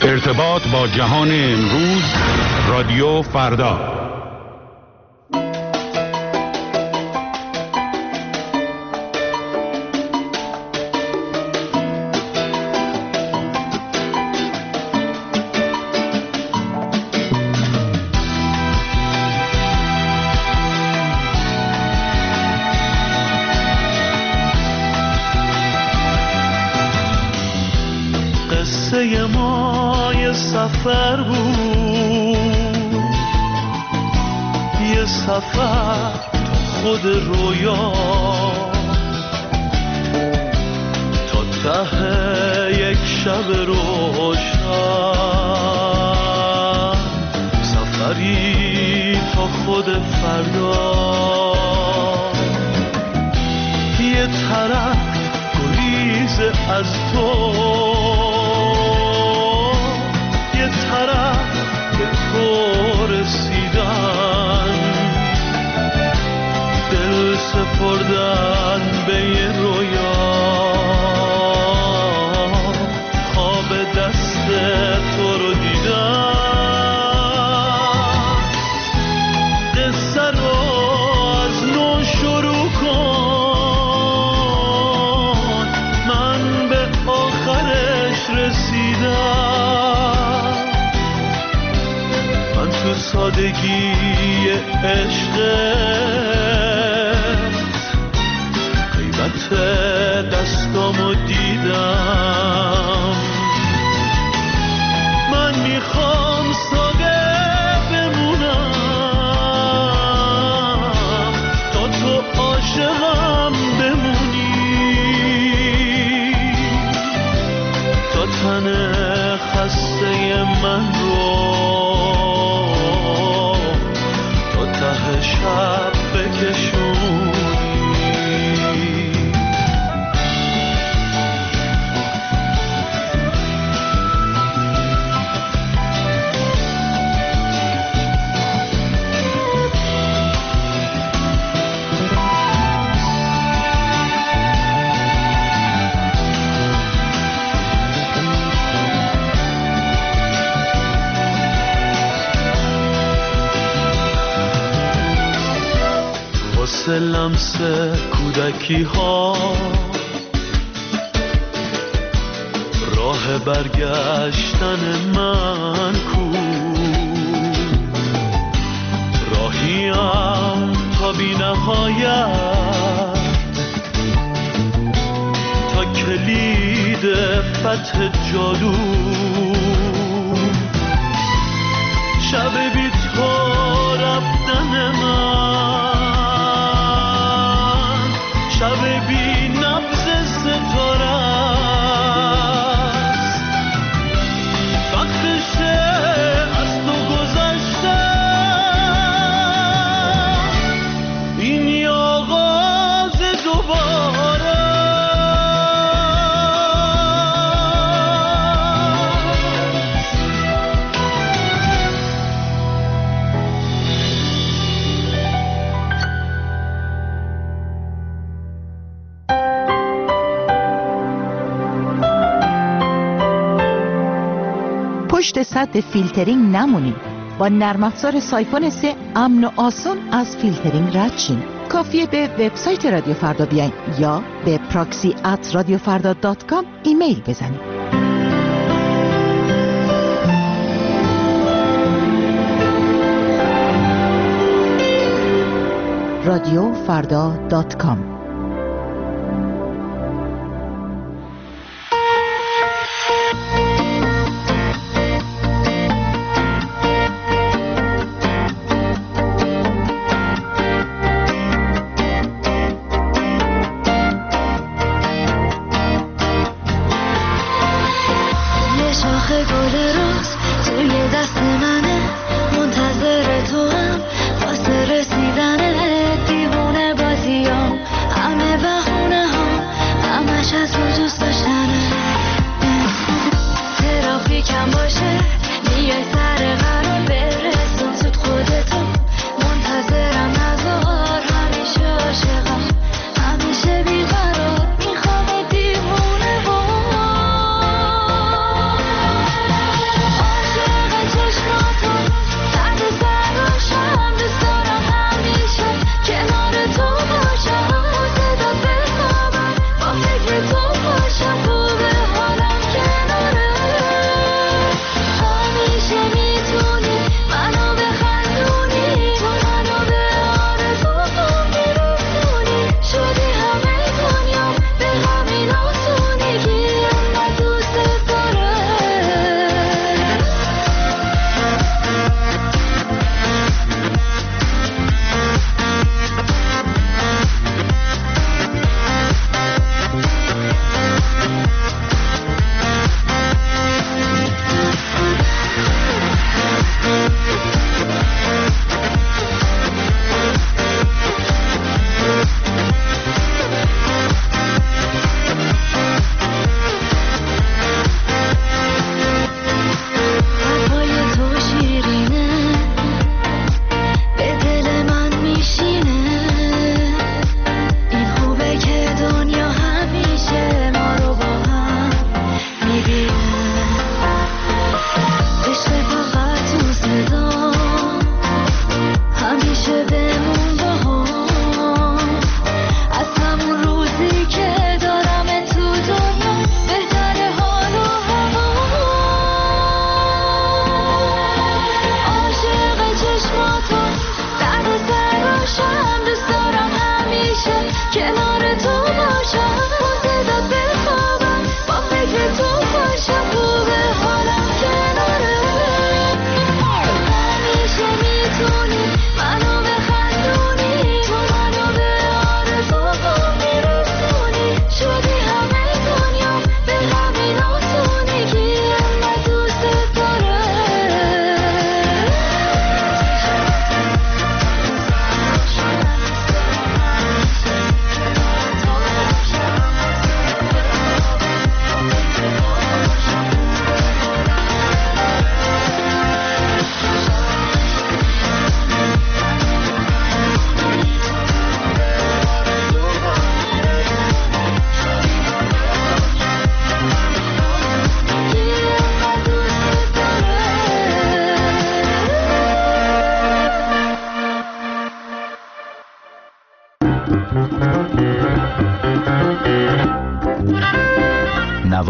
ارتباط با جهان امروز، رادیو فردا. قصه ما یه سفر بود، یه سفر تو خود رویا، تا ته یک شب روشن، سفری تا خود فردا. یه طرف گریز از تو، یه طرف به تو رسیدن، دل سپردن به یه رویا، خواب دست تو رو دیدن. قصه رو از نو شروع کن، من به آخرش رسیدم. من تو سادگی عشقت غیبت دستامو دیدم. من میخوام ساده بمونم تا تو عاشقم بمونی، تا تن خسته من رو تا ته شب بکشونی. واسه لمس کودکی ها راه برگشتن من کو، راهیم تا بی نهایت، تا کلید فتح جادو. شب بی تو رفتن من، شب بی نبض ستاره است، وقتشه از تو گذشتم، این آغاز دوباره. پشت سد فیلترینگ نمونید. با نرم افزار سایفون 3 امن و آسان از فیلترینگ رد شین. کافیه به وبسایت رادیو فردا بیاین یا به proxy@radiofarda.com ایمیل بزنید. radiofarda.com.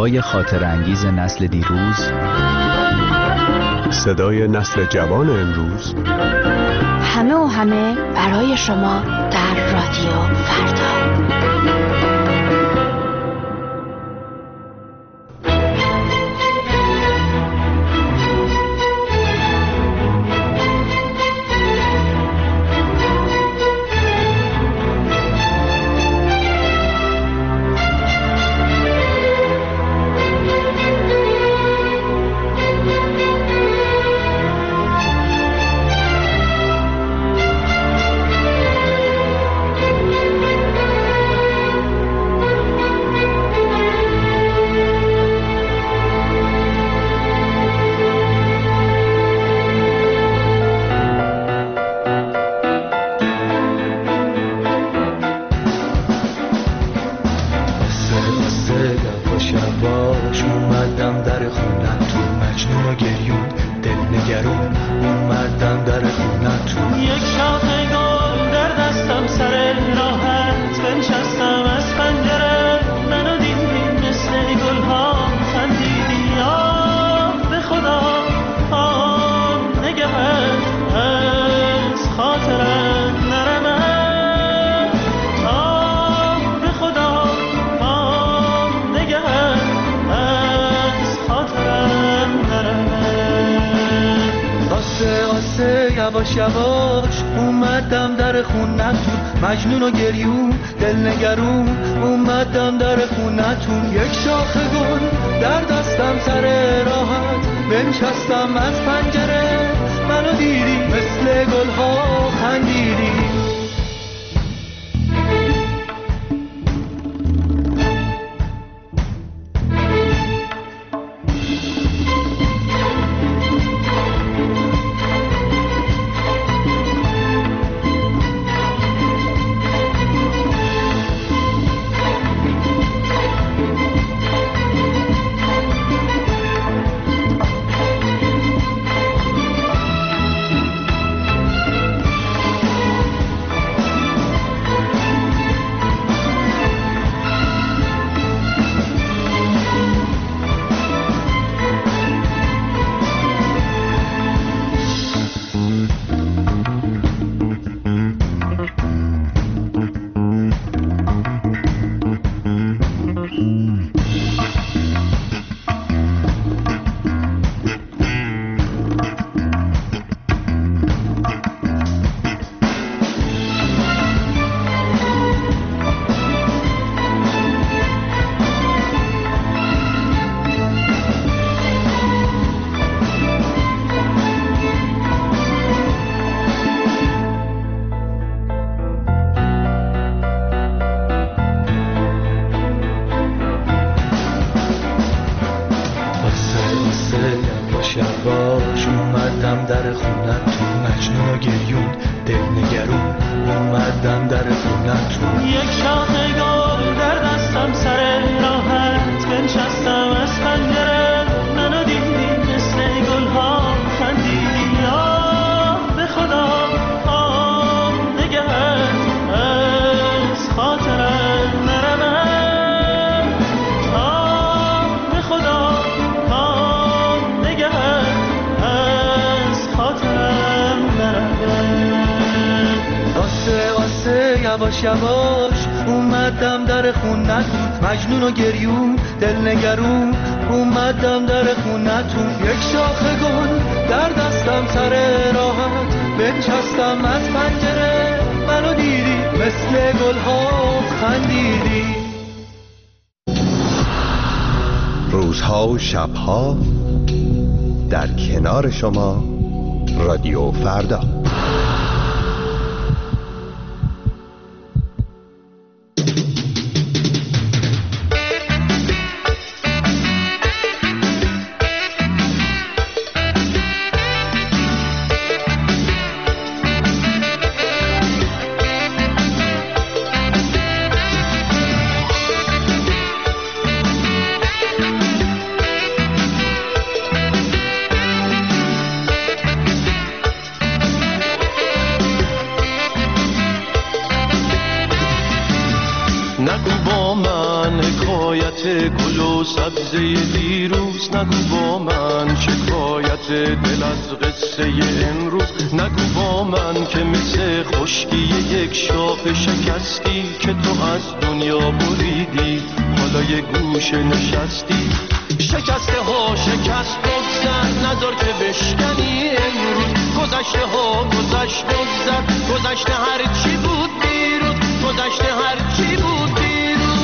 هوای خاطر انگیز نسل دیروز، صدای نسل جوان امروز، همه برای شما در رادیو فردا. یواش یواش اومدم در خونتون، مجنون و گریون دلنگرون اومدم در خونتون. یک شاخه گل در دستم سر راحت بنشستم از پنجره، منو دیدی مثل گلها خندیدی. یواش اومدم در خونتون، مجنون و گریون دلنگرون اومدم در خونتون. یک شاخه گل در دستم سر راحت بنشستم از پنجره، منو دیدی مثل گلها خندیدی. آه به خدا آه نگهت از خاطرت نرمم. آه به خدا آه نگهت از خاطرم نرمم. آسه یواش یواش اومدم در خونتون، مجنون و گریون دلنگرون اومدم در خونتون. یک شاخه گل در دستم سر راحت بنشستم از پنجره، منو دیدی مثل گلها خندیدی. روزها و شبها در کنار شما رادیو فردا. سبزه دیروز، نگو با من شکایت دل از قصه امروز، نگو با من که مثل خشکی یک شاخ شکستی که تو از دنیا بریدی، حالا یه گوشه نشستی. شکسته ها شکست بگذر، نذار که بشکنی امروز. گذشته ها گذشت بگذر، گذشته هر چی بود دیروز، گذشته هر چی بود دیروز.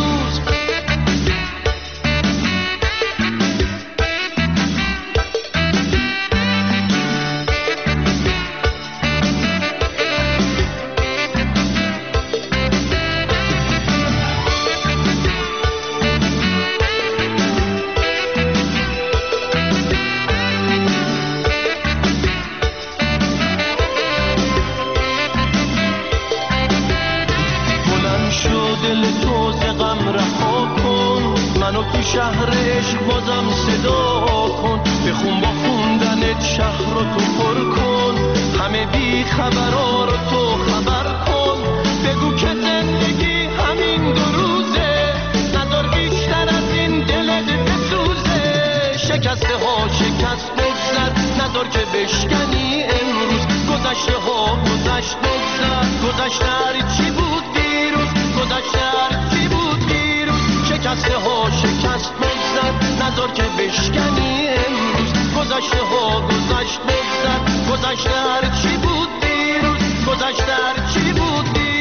تو شهر عشق بازم صدا کن، بخون با خوندنت شهر رو تو پر کن، همه بی خبرها رو تو خبر کن. بگو که زندگی همین دو روزه، نذار بیشتر از این دلت بسوزه. شکسته ها شکست بگذر، نذار که بشکنی امروز. گذشته ها گذشت بگذر، گذشته هر چی بود دیروز، گذشته هر چی بود دیروز. شکسته ها شکست بگذر، نذار که بشکنی امروز. گذشته ها گذشت بگذر، گذشته هر چی بود دیروز، گذشته هر چی بود دیروز.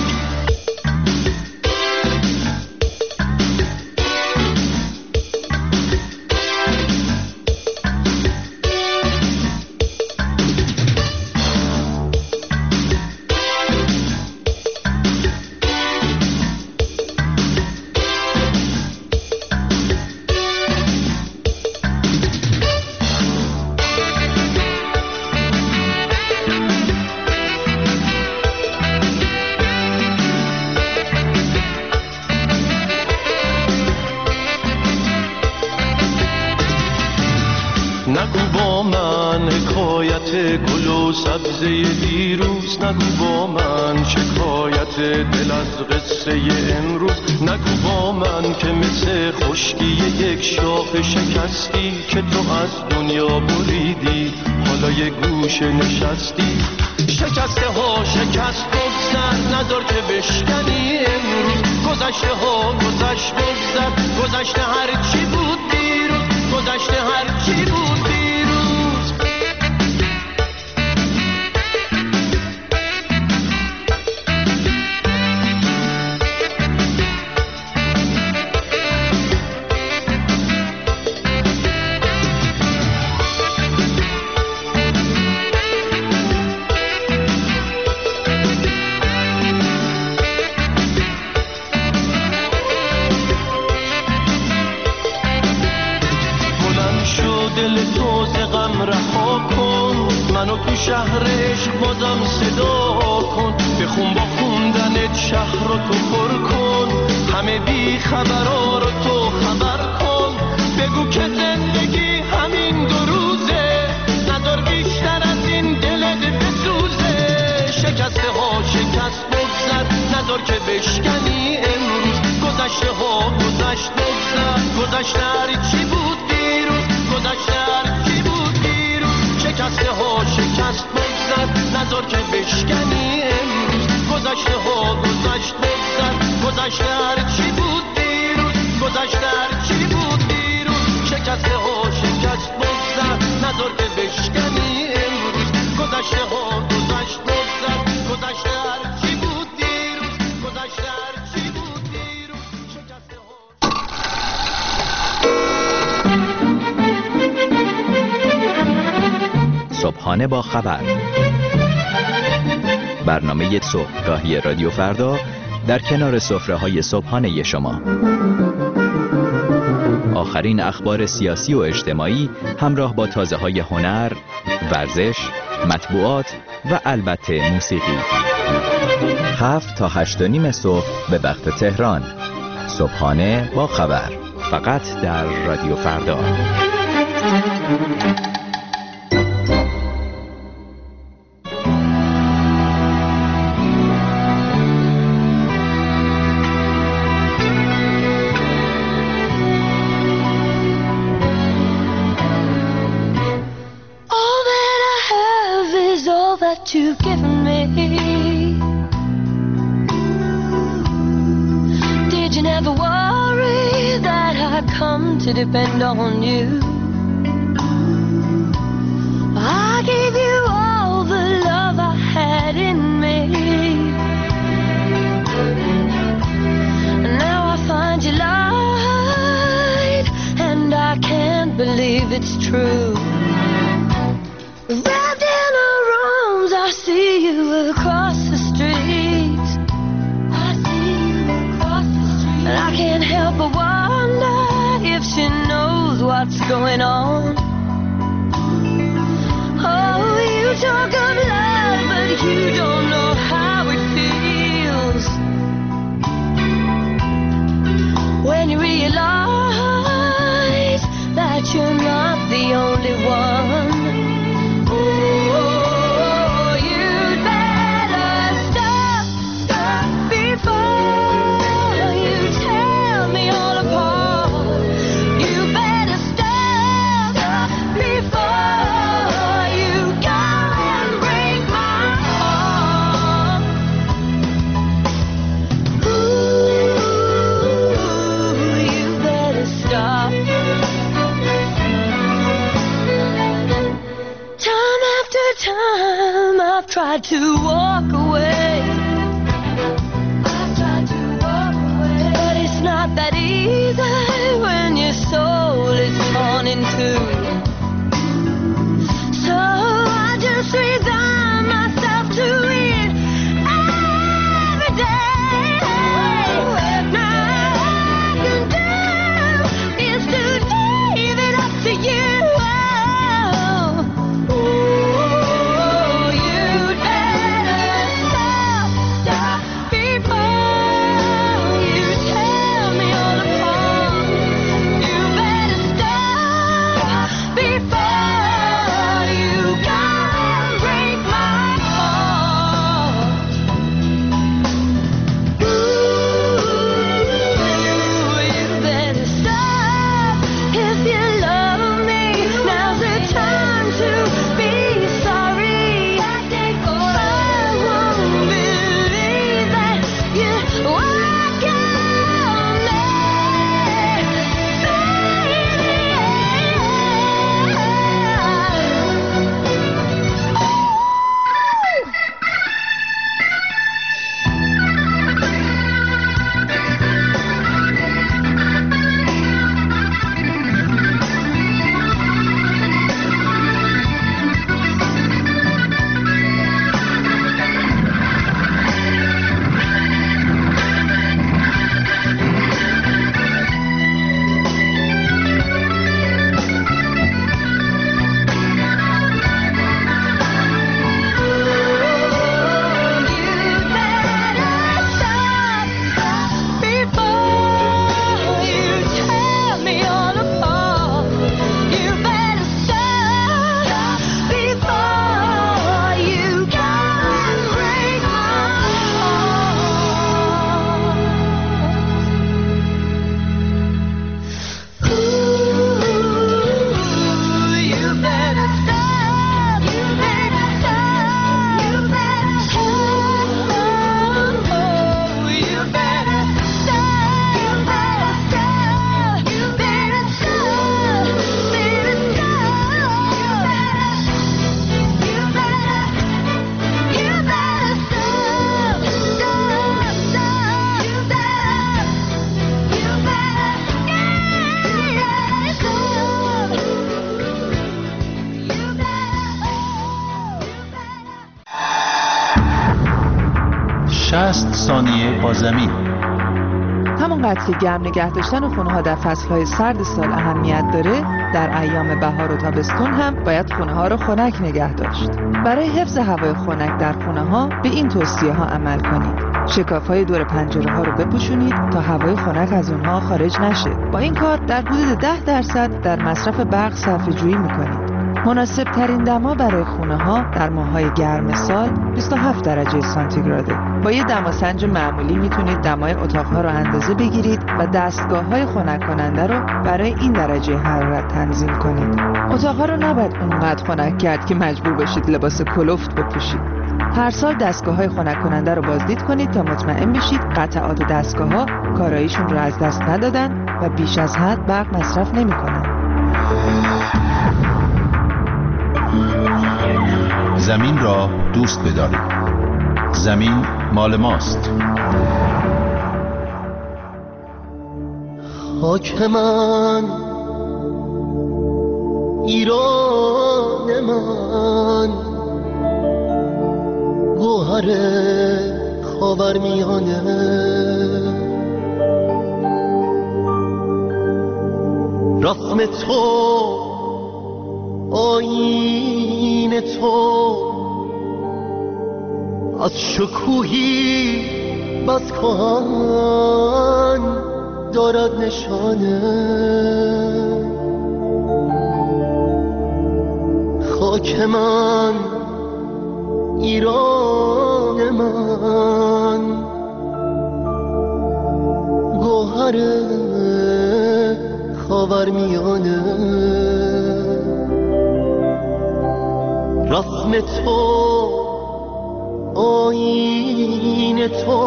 نگو با من حکایت گل و سبزه دیروز، نگو با من شکایت دل از قصه امروز، نگو با من که مثل خشکی یک شاخ شکستی که تو از دنیا بریدی، حالا یه گوشه نشستی. شکسته ها شکست بگذر، نذار که بشکنی امروز. گذشته ها گذشت بگذر، گذشته هر چی بود دیروز، گذشته هر چی بود دیروز. منو تو شهر عشق بازم صدا کن، بخون با خوندنت شهر رو تو پر کن، همه بی خبرها رو تو خبر کن. بگو که زندگی همین دو روزه، نذار بیشتر از این دلت بسوزه. شکسته ها شکست بگذر، نذار که بشکنی امروز. گذشته ها گذشت بگذر، گذشته هر چی بود دیروز، گذشته هر چی بود دیروز. شکسته ها شکست بگذر، نذار که بشکنی امروز. گذشته ها گذشت بگذر، گذشته هر چی بود دیروز، گذشته هر چی بود دیروز. شکسته ها شکست بگذر، نذار که بشکنی امروز. گذشته ها گذشت بگذر، گذشته هر چی بود دیروز، گذشته هر چی بود دیروز. شکسته ها صبحانه با خبر، برنامه صبحگاهی رادیو فردا در کنار سفره‌های صبحانه شما. آخرین اخبار سیاسی و اجتماعی همراه با تازه‌های هنر، ورزش، مطبوعات و البته موسیقی. 7 تا 8:30 صبح به وقت تهران. صبحانه با خبر، فقط در رادیو فردا. what you've given me. Did you never worry that I'd come to depend on you? I gave you all the love I had in me. Now I find you lied, and I can't believe it's true. Wrapped in her arms, I see you across the street. I see you across the street. And I can't help but wonder if she knows what's going on. Oh, you talk of love, but you don't know how it feels when you realize that you're not the only one. Oh, you'd better stop before you tear me all apart. You better stop before you go and break my heart. Ooh, you better stop. Time after time I've tried to walk away. But it's not that easy when your soul is torn in two. So I just resign myself to it every day. Now all I can do is to leave it up to you. Oh, you'd better stop before you tear me all apart. You better stop before you go and break my heart. Ooh, you better stop if you love me. Now's the time to be sorry. I won't believe that you walk on me, ثانیه با زمین. همونقدر که گرم نگه داشتن خونه‌ها در فصل‌های سرد سال اهمیت داره، در ایام بهار و تابستون هم باید خونه‌ها رو خنک نگه داشت. برای حفظ هوای خنک در خونه‌ها به این توصیه‌ها عمل کنید. شکاف‌های دور پنجره‌ها رو بپوشونید تا هوای خنک از اونها خارج نشه. با این کار در حدود 10% در مصرف برق صرفه‌جویی می‌کنید. مناسب ترین دما برای خونه ها در ماه‌های گرم سال 27 درجه سانتیگراده. با یه دماسنج معمولی میتونید دمای اتاقها رو اندازه بگیرید و دستگاه‌های خنک کننده رو برای این درجه حرارت تنظیم کنید. اتاقها رو نباید اونقدر خنک کرد که مجبور باشید لباس کلفت بپوشید. هر سال دستگاه‌های خنک کننده رو بازدید کنید تا مطمئن بشید قطعات دستگاه‌ها کاراییشون رو از دست ندادن و بیش از حد برق مصرف نمی‌کنن. زمین را دوست بدارید. زمین مال ماست. خاک من، ایران من، گوهر خاورمیانه، رسم تو، آیین تو، از شکوهی بس کهن دارد نشانه. خاک من، ایران من، گوهر خاورمیانه، رسم تو، آیین تو،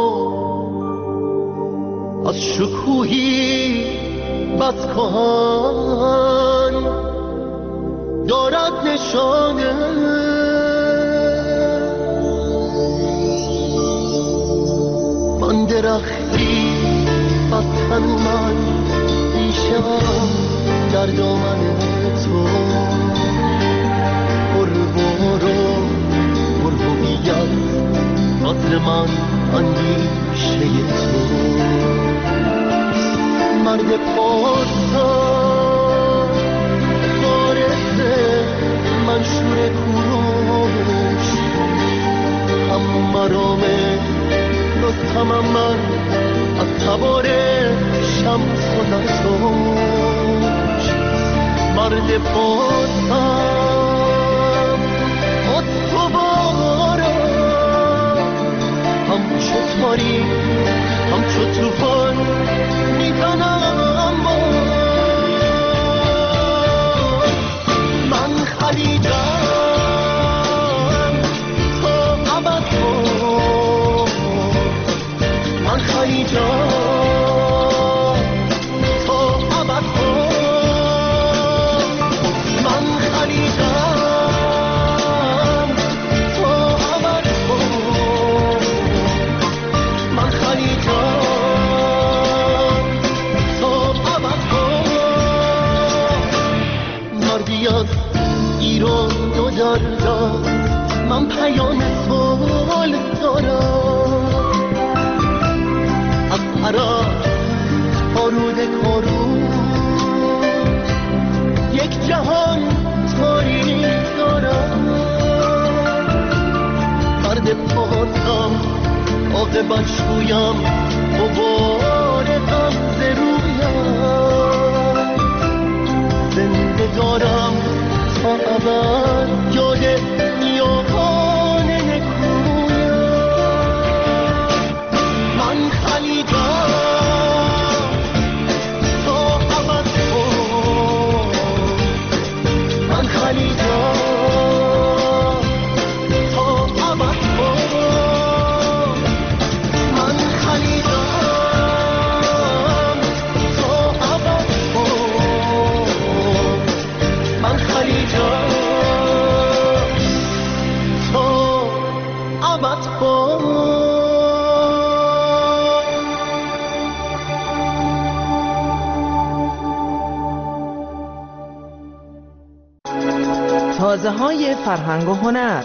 از شکوهی بس کهن دارد نشانه. من درختی وطن من میشم در دامن تو، عطر من اندیشه تو، مرد پارسان وارث منشور کوروش، هم مرام رستمم من از تبار شمس و نسوش. مرد پارسان استوارم، همچو تاری همچو توفان میزنم من خلیجم تا ابد کن، من خلیجم تا ابد کن، من خلیجم تا ابد کن، من خلیجم تا ابد کن. مردی از ایران دو دردم، من پیام صلح دارم، از عراق تا رود کارون یک جهان تاریک دارم. مرد پارسم عاقبت شویم، غبار غمزه رویم، زنده دارم تا ابد یاد نیاکان نکویم. من خلیجم تا ابد کن، من خلیجم تا ابد کن، من خلیجم تا ابد کن، من خلیجم تا ابد کن. تازه‌های فرهنگ و هنر.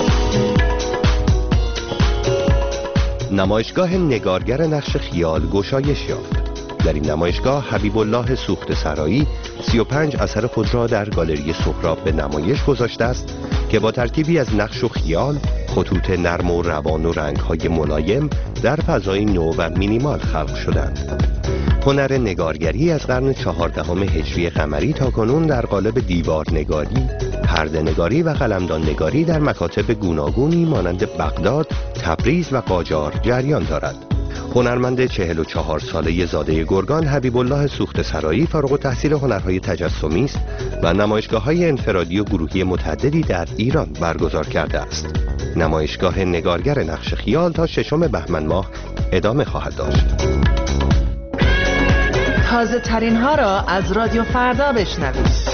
نمایشگاه نگارگر نقش خیال گشایش یافت. در این نمایشگاه حبیب الله سوخته سرایی 35 اثر خود را در گالری سهراب به نمایش گذاشته است که با ترکیبی از نقش و خیال، خطوط نرم و روان و رنگ‌های ملایم در فضای نو و مینیمال خلق شدند. هنر نگارگری از قرن 14 هجری قمری تا کنون در قالب دیوارنگاری، پرده‌نگاری و قلمدان‌نگاری در مکاتب گوناگونی مانند بغداد، تبریز و قاجار جریان دارد. هنرمند 44 ساله زاده گرگان حبیب الله سوخته سرایی فارغ التحصیل هنرهای تجسمی است و نمایشگاه‌های انفرادی و گروهی متعددی در ایران برگزار کرده است. نمایشگاه نگارگر نقش خیال تا 6 بهمن ماه ادامه خواهد داشت. تازه ترین ها را از رادیو فردا بشنوید.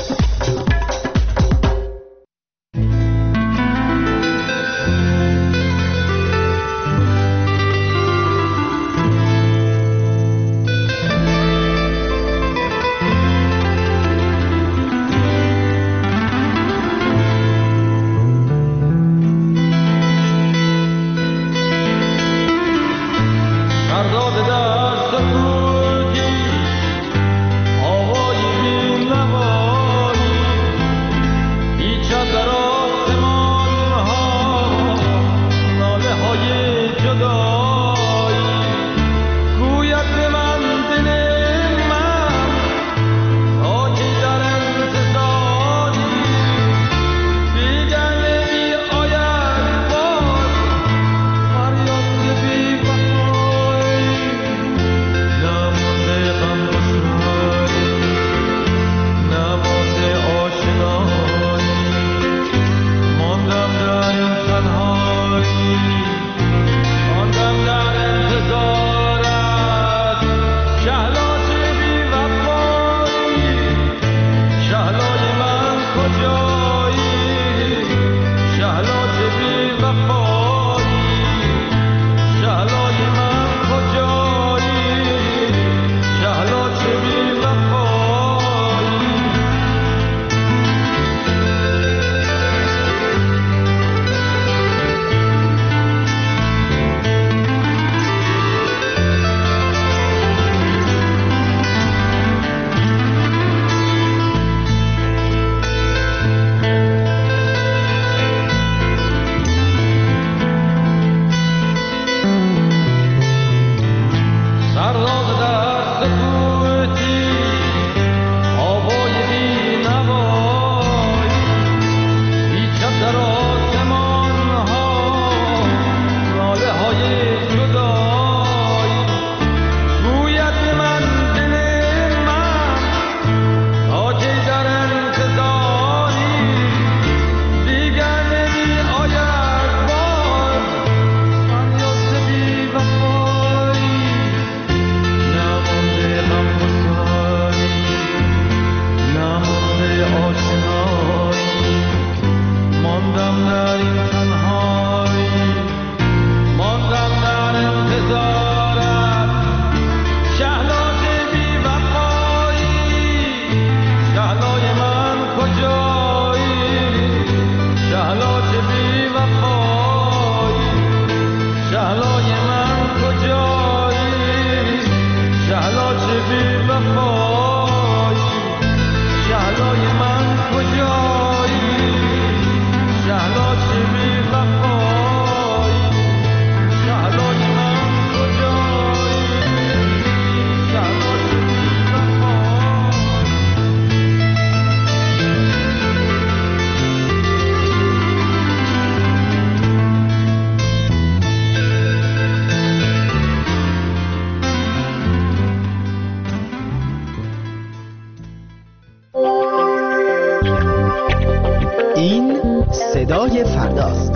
صدای فرداست.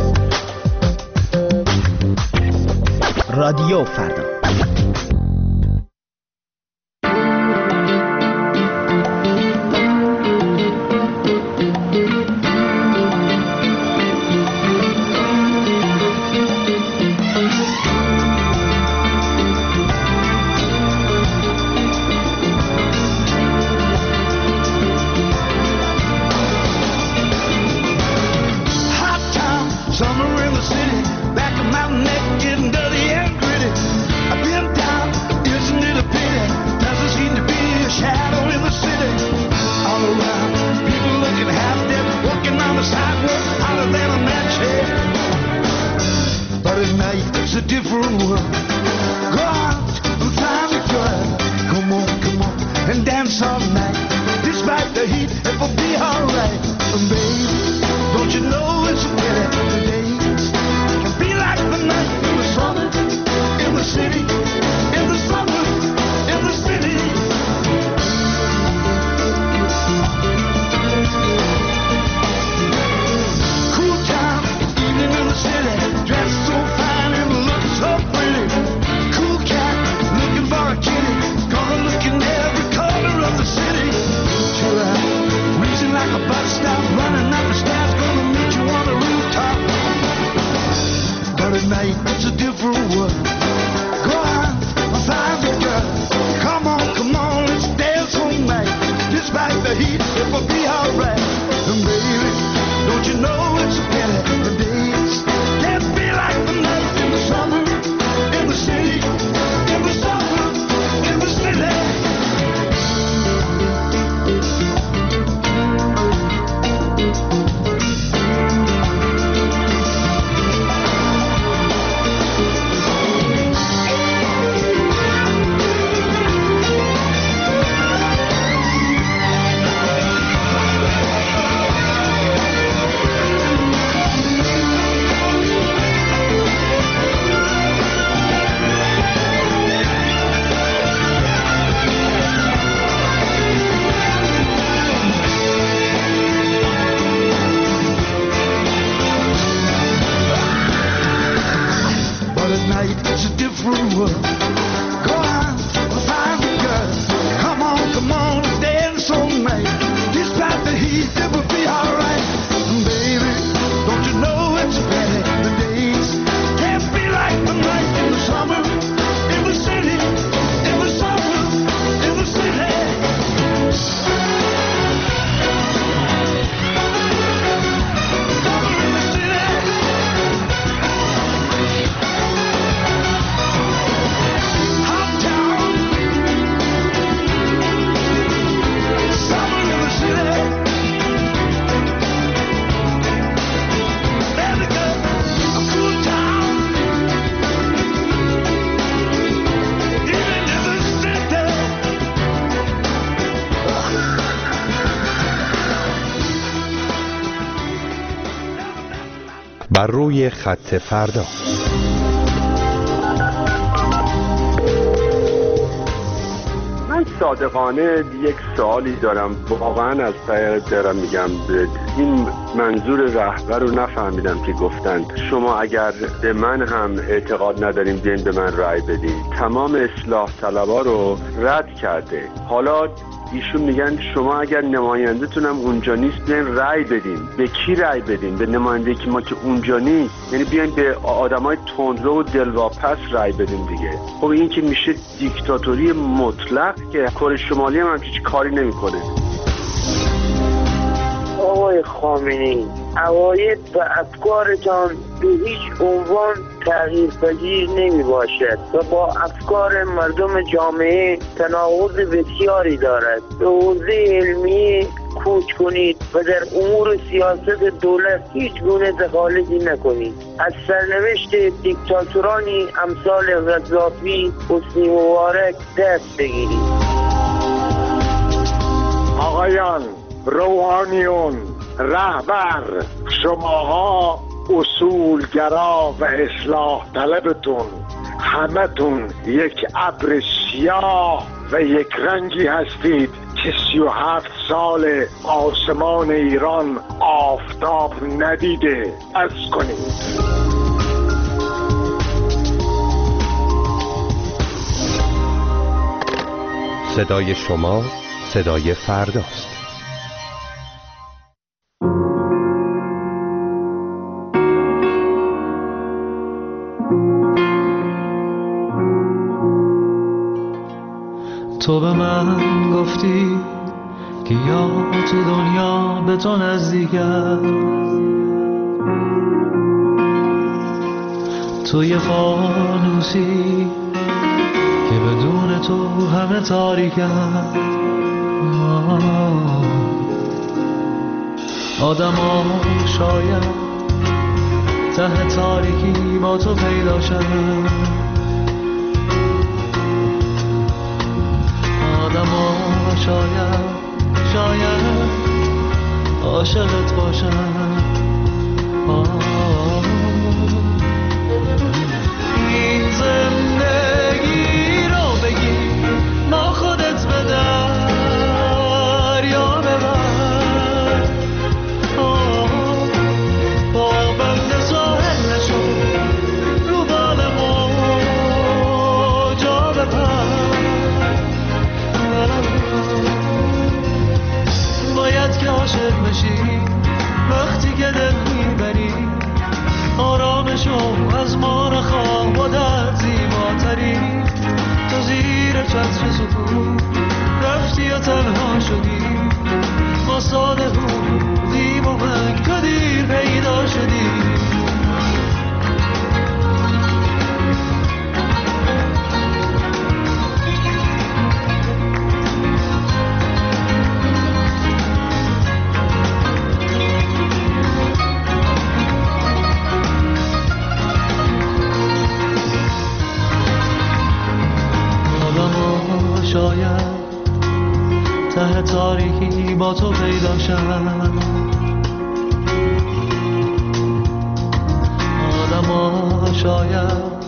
رادیو فردا. It's a different world. God, I'm trying to drive. Come on, dance all night. Despite the heat, it will be alright. And baby, don't you know it's a pity the days can be like the night in the summer, in the city, in the summer, in the city. Cool town, evening in the city, dressed so fine and looking so pretty. Cool cat, looking for a kitty, gonna look in every corner of the city. Chill out, reaching like a bus stop, running up the stairs, gonna meet you on the rooftop. But at night, it's a different world. Go on, find the girl. Come on, let's dance all night. Despite the heat, it will be alright. And baby, don't you know it's a pity the days can't be like the night in the summer, in the city, in the summer, in the city. بر روی خط فردا. من صادقانه یک سوالی دارم، واقعا از ته دلم میگم، این منظور رهبر رو نفهمیدم که گفتن شما اگر به من هم اعتقاد نداریم بیاین به من رأی بدین. تمام اصلاح طلبا رو رد کرده. حالا ایشون میگن شما اگر نماینده‌تون هم اونجا نیست بیاین رأی بدین. به کی رأی بدین؟ به نماینده که ما که اونجا نیست، یعنی بیاین به آدمای تندرو و دلواپس رأی بدین دیگه. خب این که میشه دیکتاتوری مطلق که کره شمالی هم هیچ کاری نمیکنه. آقای خامنه‌ای، عقاید و افکارتان به هیچ عنوان تغییر پذیر نمی باشد و با افکار مردم جامعه تناقض بسیاری دارد. به حوزه علمی کوچ کنید و در امور سیاست دولت هیچ گونه دخالتی نکنید. از سرنوشت دیکتاتورانی امثال قذافی، حسنی مبارک دست بگیرید. آقایان، روحانیون، رهبر، شماها اصولگرا و اصلاح طلبتون همتون یک ابر سیاه و یک رنگی هستید که 37 سال آسمان ایران آفتاب ندیده. از کنید. صدای شما صدای فرداست. تو به من گفتی که یا تو دنیا به تو نزدیکم، تو یه فانوسی که بدون تو همه تاریکم. آدم ها شاید ته تاریکی با تو پیدا شد، آدم ها شاید عاشقت باشم. این زندگی رو بگی ما خودت به دریا ببر، با بند ساحل نشو رو بال موجا بپر. باید که عاشق بشی وقتی که دل میبری، آرامشو از ما نخواه و در زیباتری. تو زیر چتر سکون رفتی و تنها شدی، ما ساده بودیم و من تو دیر پیدا شدی. شاید ته تاریکی با تو پیدا شد، آدما شاید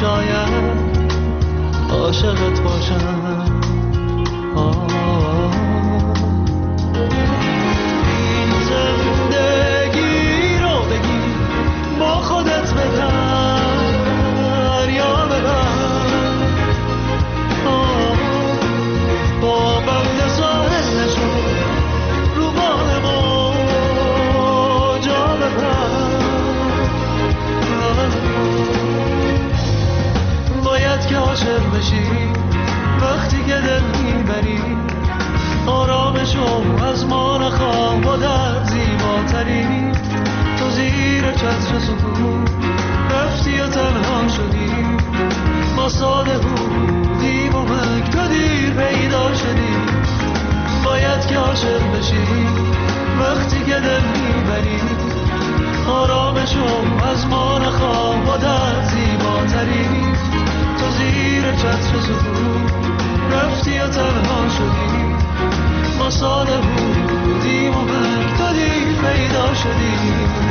عاشقت باشن. این زندگی رو بگی با خودت به دریا ببر، با بند ساحل نشو رو بال موجا بپر. باید که عاشق بشی وقتی که دل میبری، آرامشو از ما نخواه و در زیباتری. تو زیر چتر سکون رفتی و تنها شدی، ما ساده بودیم و من تو دیر پیدا شدی. باید که عاشق بشی وقتی که دل میبری، آرامشو از ما نخواه و در زیباتری. تو زیر چتر سکون رفتی و تنها شدی، ما ساده بودیم و من تو دیر پیدا شدی.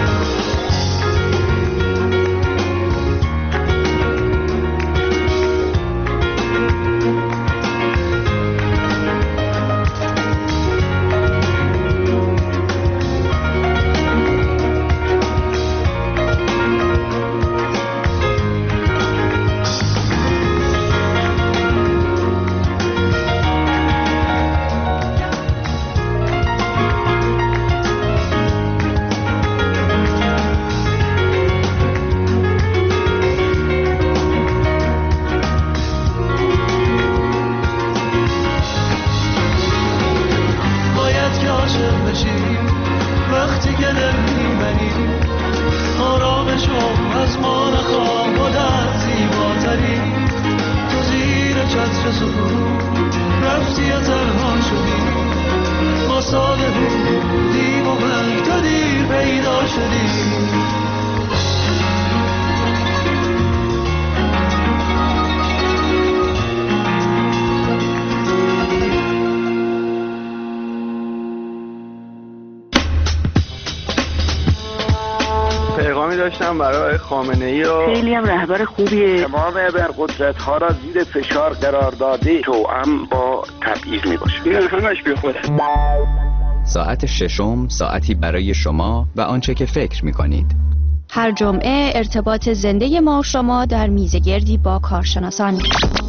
داشتم برای خامنه‌ای و خیلی هم رهبر خوبیه. تمام ابرقدرت‌ها را زیر فشار قرار داده، توأم با تبعیض میباشه. این همش بی خود. ساعت ششم ساعتی برای شما و آنچه که فکر می‌کنید. هر جمعه ارتباط زنده ما و شما در میزگردی با کارشناسان.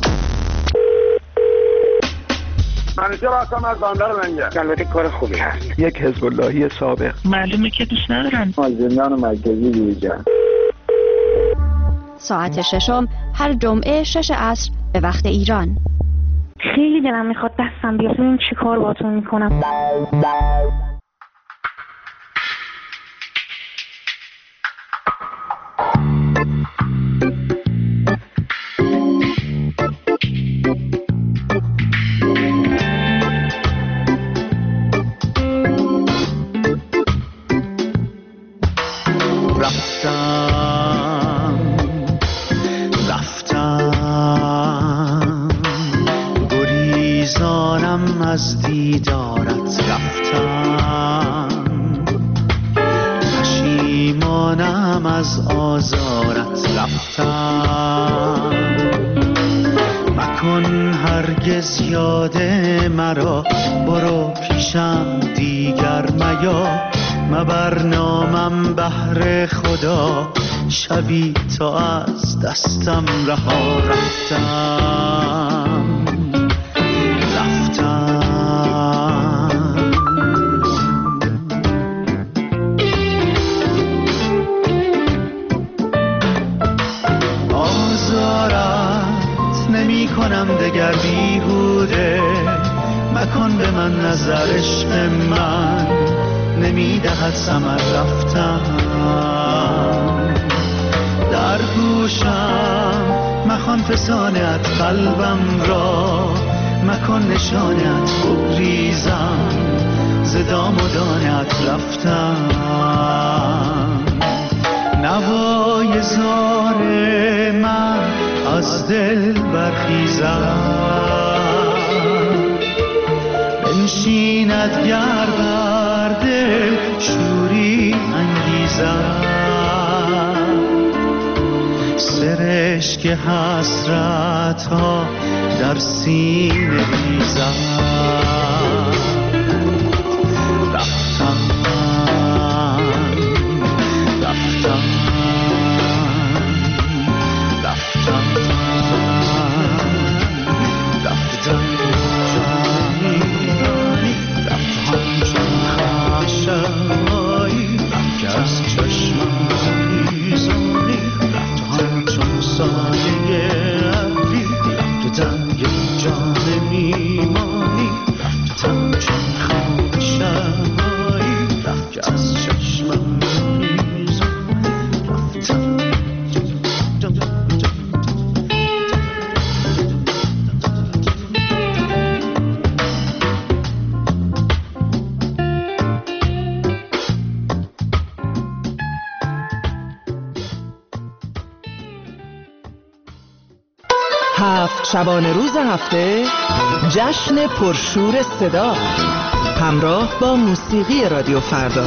منیجر هستم از بندر منگه. البته کار خوبی هست. یک حزب اللهی سابق. معلومه که دوست ندارن. زندان مرکزی دیجا. ساعت ششم هر جمعه 6 عصر به وقت ایران. خیلی دلم میخواد دستم بیاد ببینم چی کار باهاتون میکنم. رفتم گریزانم از از آزارت رفتم. مکن هرگز یاد مرا، برو پیشم دیگر میا. مبر نامم بهر خدا، شبی تا از دستم رها رفتم. آزارت نمی کنم دگر بیهوده، مکن به من نظر عشق من نمی دهد ثمر رفتم. در گوشم مخوان فسانت قلبم را، مکن نشانت بگریزم ز دام و دانت رفتم. نوای زار من از دل برخیزم، بنشیند گر بر دل شوری انگیزم. سرشک حسرت ها در سینه ریزم. رفتم رفتم رفتم رفتم جانی رفتم چون خشمایی که از چشمم میزانی. رفتم چون سایه ابری تو تنگ جان میمانی. رفتم چون خشمایی که از چشمم هفت شبانه روز هفته جشن پرشور صدا همراه با موسیقی رادیو فردا.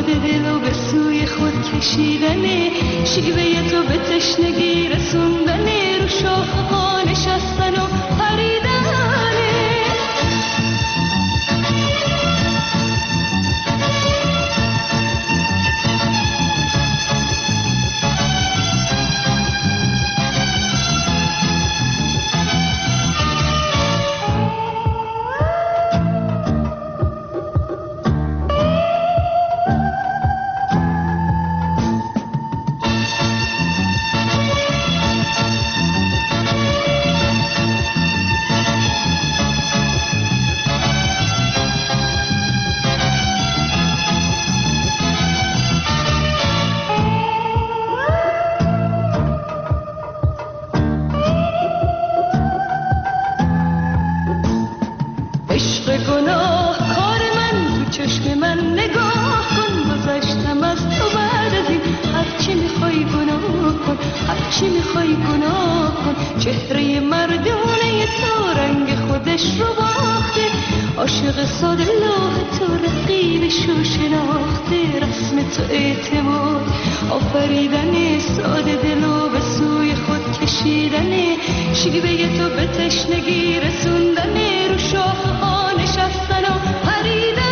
ساده دل و به سوی خود کشیدنه، شیوه تو به تشنگی رسوندنه، رو شاخه ها نشستن و پریدنه. چی میخوای گناه کن، چهره مردونه تو رنگ خودش رو باخته، عاشق ساده لوح تو رقیبشو شناخته، رسم تو اعتماد آفریدن ساده دلو به سوی خود کشیدنه، شیوه تو به تشنگی رسوندنه، رو شاخه ها نشستن و پریدنه.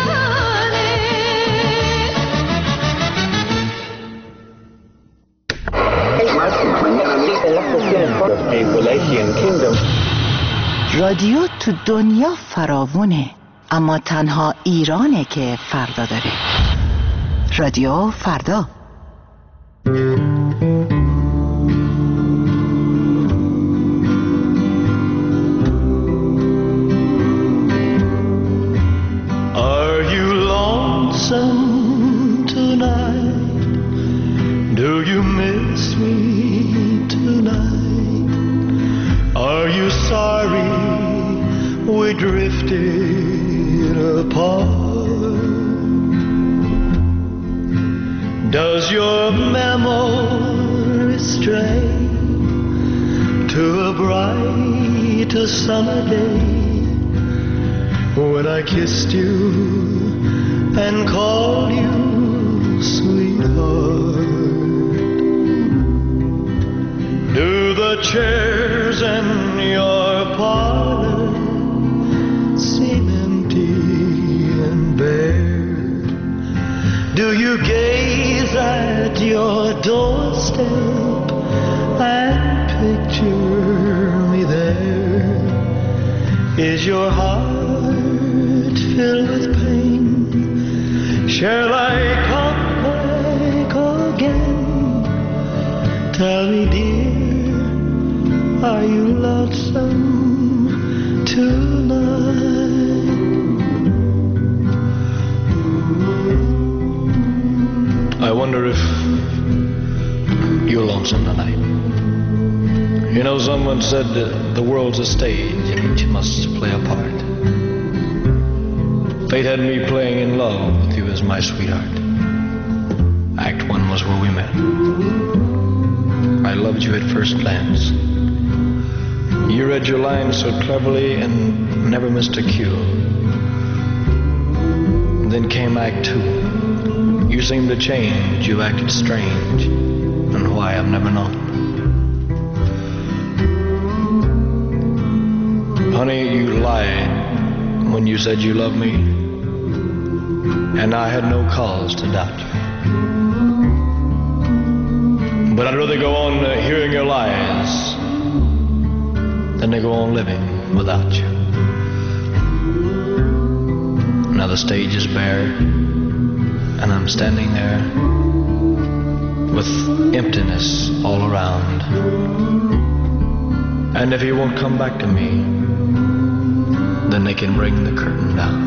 رادیو تو دنیا فراوونه، اما تنها ایرانه که فردا داره. رادیو فردا. Are you lonesome tonight? Do you miss me tonight? Are you sorry we drifted apart? Does your memory stray to a bright summer day when I kissed you and called you sweetheart? Do the chairs in your parlor seem empty and bare? Do you gaze at your doorstep and picture me there? Is your heart filled with pain? Shall I come back again? Tell me, dear, are you lonesome tonight? I wonder if you're lonesome tonight. You know, someone said the world's a stage and each must play a part. Fate had me playing in love with you as my sweetheart. Act 1 was where we met. I loved you at first glance. You read your lines so cleverly and never missed a cue. Then came Act 2. You seemed to change, you acted strange, and why I've never known. Honey, you lied when you said you loved me, and I had no cause to doubt you. But I'd rather go on hearing your lies than to go on living without you. Now the stage is bare, and I'm standing there with emptiness all around. And if he won't come back to me, then they can bring the curtain down.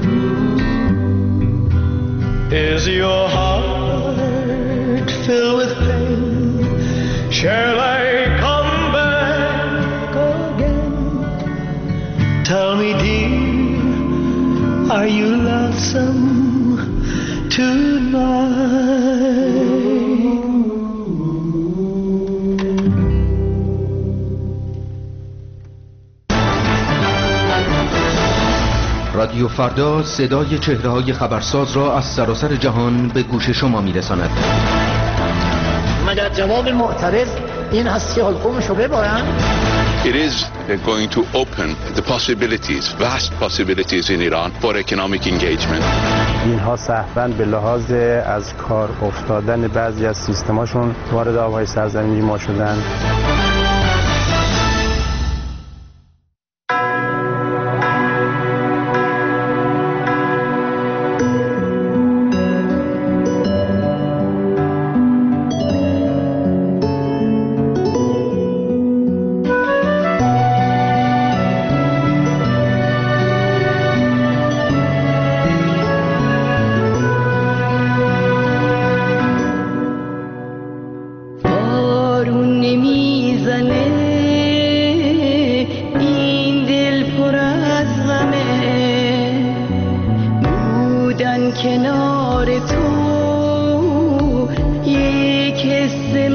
Is your heart filled with pain? Shall I come back again? Tell me, dear, are you lonesome tonight? رادیو رادیو فردا صدای چهره‌های خبرساز را از سراسر جهان به گوش شما می‌رساند. مگر جواب معترض این هست که حلقومش رو ببارن؟ It is going to open the possibilities, vast possibilities in Iran for economic engagement. اینها صحباً به لحاظ از کار افتادن بعضی از سیستماشون وارد آبهای سرزمینی ما شدن. کنار تو یک حس